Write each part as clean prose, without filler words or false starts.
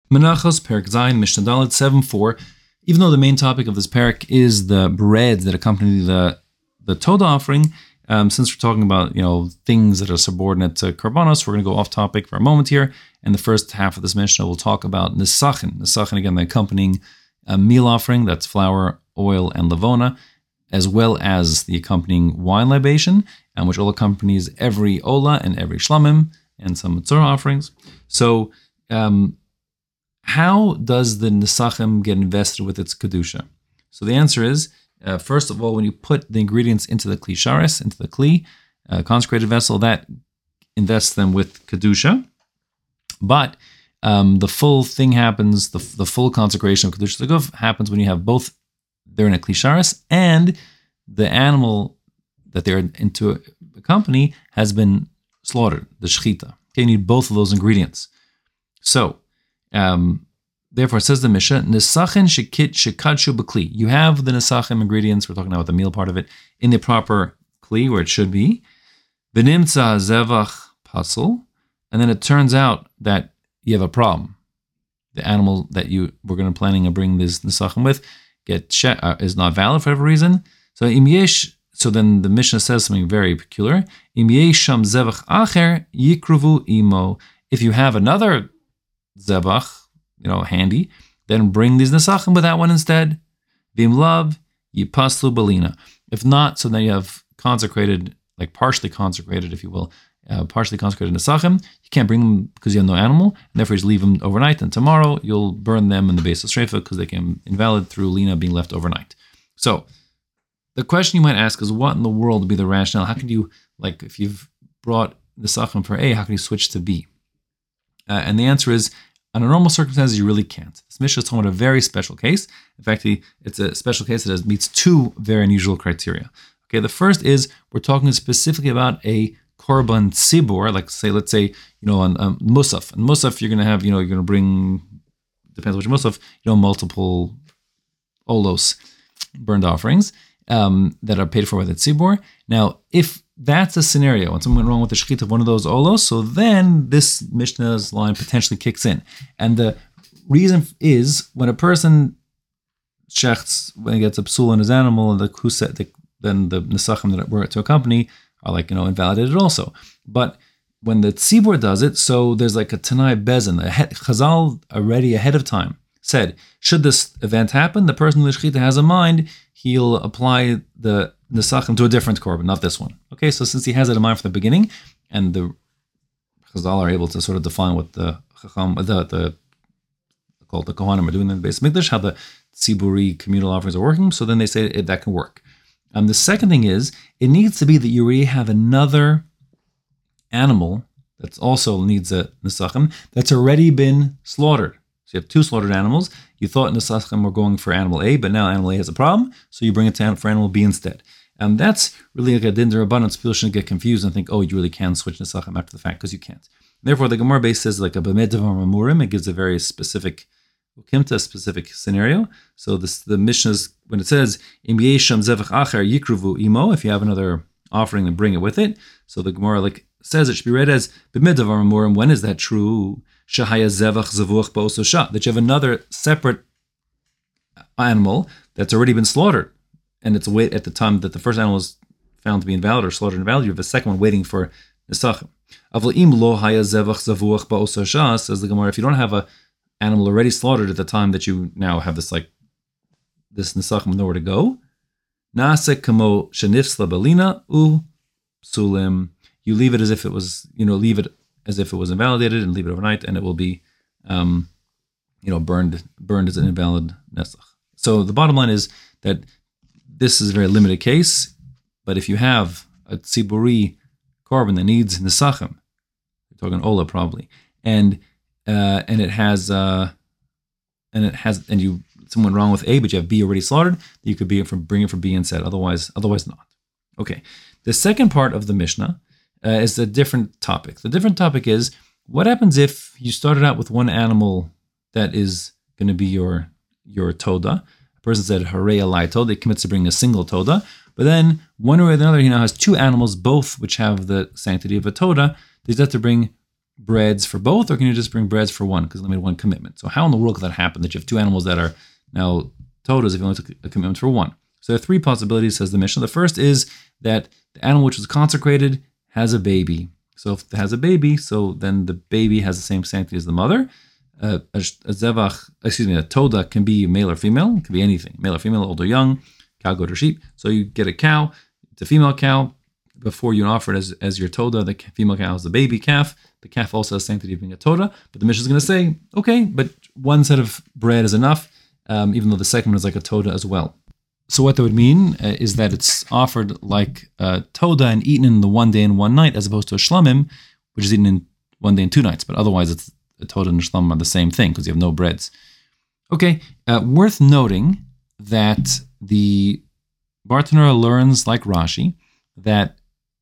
Menachos, Perek Zayin, Mishnah Dalet 7.4. Even though the main topic of this parak is the bread that accompany the Toda offering, since we're talking about things that are subordinate to Karbanos, we're going to go off topic for a moment here. And the first half of this Mishnah will talk about Nisachin. Nisachin, again, the accompanying meal offering, that's flour, oil, and levona, as well as the accompanying wine libation, which all accompanies every Ola and every Shlamim and some Mitzvah offerings. So, how does the Nisachim get invested with its Kedusha? So the answer is, first of all, when you put the ingredients into the Kli Sharis, into the Kli, consecrated vessel, that invests them with Kedusha. But the full thing happens, the full consecration of Kedusha L'Guf happens when you have both, they're in a Kli Sharis, and the animal that they're into accompany has been slaughtered, the Shechita. Okay, you need both of those ingredients. So, therefore, it says the Mishnah, Nisachin shekadshu b'kli. You have the Nisachim ingredients, we're talking about the meal part of it, in the proper kli, where it should be. V'nimtza zevach pasul. And then it turns out that you have a problem. The animal that you were going to planning to bring this Nisachim with is not valid for whatever reason. So then the Mishnah says something very peculiar. Im yesh sham zevach acher yikruvu imo. If you have another zevach, handy, then bring these nesachim with that one instead. Vim lav yipaslu balina. If not, so then you have consecrated, like partially consecrated, if you will, partially consecrated nesachim. You can't bring them because you have no animal, and therefore you just leave them overnight. And tomorrow you'll burn them in the base of Sreifa because they became invalid through lina being left overnight. So the question you might ask is, what in the world would be the rationale? How can you, if you've brought nesachim for A, how can you switch to B? And the answer is, under normal circumstances, you really can't. This Mishnah is talking about a very special case. In fact, it's a special case that meets two very unusual criteria. Okay, the first is we're talking specifically about a korban tzibur, let's say, on musaf. And musaf, you're going to have, you're going to bring, depends which musaf, multiple olos, burned offerings that are paid for by the tzibur. Now, if that's a scenario, when something went wrong with the shechita of one of those olos, so then this Mishnah's line potentially kicks in. And the reason is, when a person shechts, when he gets a psul on his animal, and then the nesachim that were to accompany are invalidated also. But when the tzibur does it, so there's a Tanai Bezin, Chazal already ahead of time said, should this event happen, the person with the shechita has a mind, he'll apply the nesachim to a different korban, not this one. Okay, so since he has it in mind from the beginning, and the Chazal are able to sort of define what the Kohanim are doing in the Beis Mikdash, how the tziburi communal offerings are working, so then they say that can work. The second thing is, it needs to be that you already have another animal that also needs a nesachim that's already been slaughtered. So you have two slaughtered animals. You thought nesachim were going for animal A, but now animal A has a problem, so you bring it for animal B instead. And that's really like a din d'Rabbanan. People shouldn't get confused and think, oh, you really can switch nesachim after the fact, because you can't. Therefore, the Gemara base says a b'med davar mamurim. It gives a very specific scenario. So the Mishnah's, when it says im yesham zevach acher yikruvu imo, if you have another offering, then bring it with it. So the Gemara says it should be read as b'med davar mamurim. When is that true? Shahaya zevach zavuach ba'ososha, that you have another separate animal that's already been slaughtered, and it's wait at the time that the first animal is found to be invalid or slaughtered invalid. You have a second one waiting for nesachim. Avlim lo haya zevach zavuach ba'ososha, says the Gemara, if you don't have a animal already slaughtered at the time that you now have this nesachim with nowhere to go, nase kamo shenifsla belina u psulim. You leave it as if it was, as if it was invalidated, and leave it overnight, and it will be, burned as an invalid nesach. So the bottom line is that this is a very limited case, but if you have a tziburi korban that needs nesachim, you're talking ola probably, and someone wrong with A, but you have B already slaughtered, you could bring it for B instead. Otherwise not. Okay. The second part of the Mishnah is a different topic. The different topic is, what happens if you started out with one animal that is going to be your toda? A person said harei alai toda, they commits to bring a single toda, but then one way or the other, he now has two animals, both which have the sanctity of a toda. They have to bring breads for both, or can you just bring breads for one because they made one commitment? So how in the world could that happen, that you have two animals that are now todas if you only took a commitment for one? So there are three possibilities, says the Mishnah. The first is that the animal which was consecrated has a baby. So if it has a baby, so then the baby has the same sanctity as the mother. A toda can be male or female. It can be anything, male or female, old or young, cow, goat, or sheep. So you get a cow, it's a female cow. Before you offer it as your toda, the female cow is the baby calf. The calf also has sanctity of being a toda. But the Mishnah is going to say, okay, but one set of bread is enough, even though the second one is like a toda as well. So what that would mean is that it's offered like a toda and eaten in the 1 day and 1 night, as opposed to a shlamim, which is eaten in 1 day and 2 nights. But otherwise, it's a toda and a shlamim are the same thing because you have no breads. Okay, worth noting that the Bartanura learns, like Rashi, that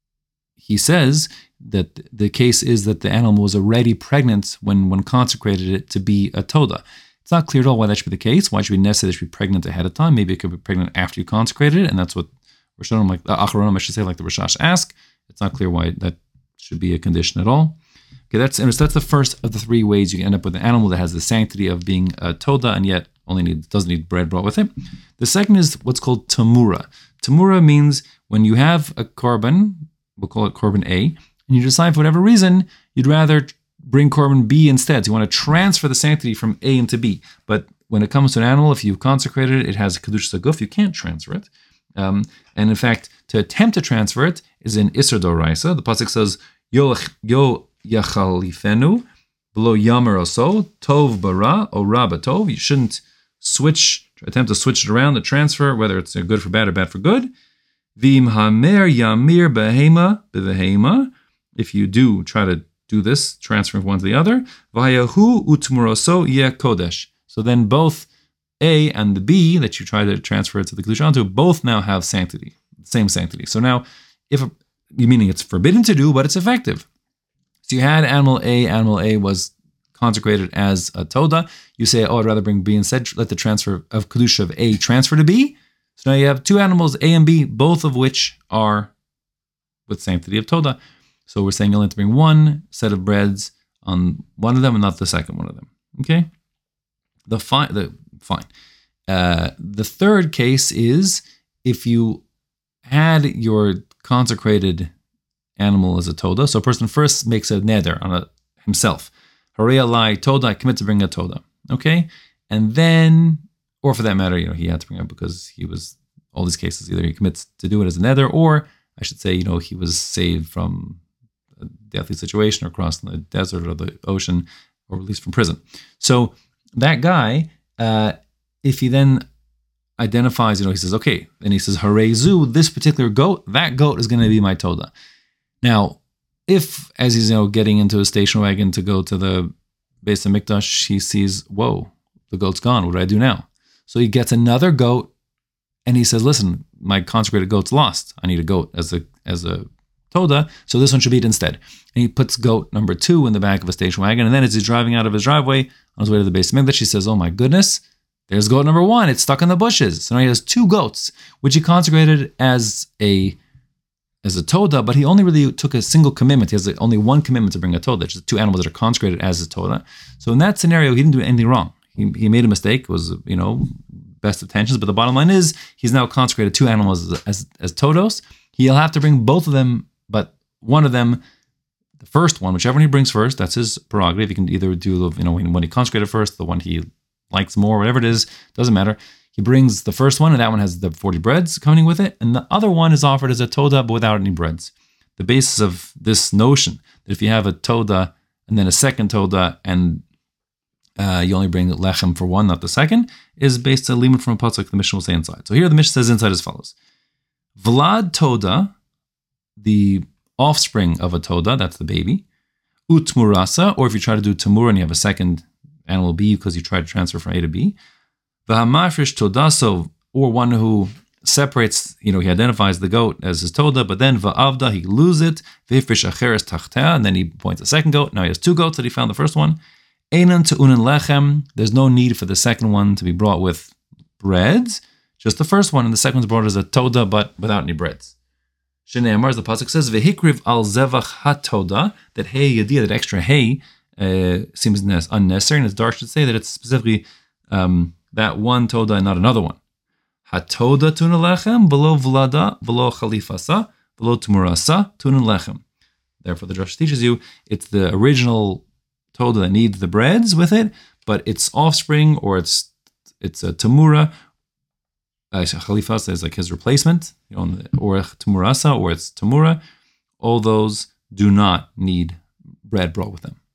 he says that the case is that the animal was already pregnant when consecrated it to be a toda. It's not clear at all why that should be the case. Why should it be necessary that it should be pregnant ahead of time? Maybe it could be pregnant after you consecrated it, and that's what Rishonim, like Acharonim, I should say, like the Rashash ask. It's not clear why that should be a condition at all. Okay, that's the first of the 3 ways you can end up with an animal that has the sanctity of being a toda and yet doesn't need bread brought with it. The second is what's called tamura. Tamura means when you have a korban, we'll call it korban A, and you decide for whatever reason you'd rather bring korban B instead. So you want to transfer the sanctity from A into B. But when it comes to an animal, if you've consecrated it, it has a kedusha saguf, you can't transfer it. And in fact, to attempt to transfer it is an Isser Doraisa. The pasuk says, Yo yachalifenu, below yamer oso, tov bara, o ra batov. You shouldn't attempt to switch it around, the transfer, whether it's good for bad or bad for good. Vim hamer yamir behema bevehema. If you do try to do this, transferring from one to the other, vayahu utmuroso yeh kodesh. So then both A and the B that you try to transfer it to the kedusha onto both now have sanctity, same sanctity. So now, meaning it's forbidden to do, but it's effective. So you had animal A was consecrated as a toda. You say, I'd rather bring B instead. Let the transfer of kedusha of A transfer to B. So now you have 2 animals, A and B, both of which are with sanctity of toda. So we're saying you'll have to bring 1 set of breads on one of them and not the second one of them. Okay? Fine. The third case is if you had your consecrated animal as a toda. So a person first makes a neder on himself. Harei alai toda, I commit to bring a toda. Okay? And then, or for that matter, he had to bring it because he was, all these cases, either he commits to do it as a neder, or I should say, he was saved from a deathly situation or crossing the desert or the ocean or released from prison. So that guy, if he then identifies, he says, okay, and he says, Harei zu, this particular goat, that goat is going to be my toda. Now, if, as he's getting into a station wagon to go to the Beis HaMikdash, he sees, whoa, the goat's gone. What do I do now? So he gets another goat, and he says, listen, my consecrated goat's lost. I need a goat as a toda, so this one should be it instead. And he puts goat number 2 in the back of a station wagon, and then as he's driving out of his driveway on his way to the Beis HaMikdash, he says, oh my goodness, there's goat number 1. It's stuck in the bushes. So now he has 2 goats, which he consecrated as a toda, but he only really took a single commitment. He has only 1 commitment to bring a toda, just 2 animals that are consecrated as a toda. So in that scenario, he didn't do anything wrong. He made a mistake. It was, best of intentions, but the bottom line is he's now consecrated 2 animals as todos. He'll have to bring both of them, but one of them, the first one, whichever one he brings first, that's his prerogative. He can either do, when he consecrated first, the one he likes more, whatever it is, doesn't matter. He brings the first one, and that one has the 40 breads coming with it, and the other one is offered as a toda, but without any breads. The basis of this notion that if you have a toda and then a second toda, and you only bring lechem for one, not the second, is based on limud from a pasuk the Mishnah will say inside. So here the Mishnah says inside as follows: Vlad toda, the offspring of a toda, that's the baby, utmurasa, or if you try to do tamura and you have a second animal B because you try to transfer from A to B, v'hamafrish todaso, or one who separates, he identifies the goat as his toda, but then va'avda, he loses it, v'ifrish acheres tachtea, and then he points a second goat. Now he has 2 goats that he found the first one. Einan te'unin lechem, there's no need for the second one to be brought with breads, just the first one, and the second one's brought as a toda, but without any breads. Shene'emar, as the pasuk says, vehikriv al zevach hatoda, that hey yadiyah, that extra hey, seems unnecessary, and as Dar should say that it's specifically that one toda and not another one. Hatoda tuna lechem, below vlada, below chalifasa, below tumurasa, tuna lechem. Therefore, the Drush teaches you it's the original toda that needs the breads with it, but its offspring or it's a tamura. Chalifasa is like his replacement, or tumurasa, or it's tamura. All those do not need bread brought with them.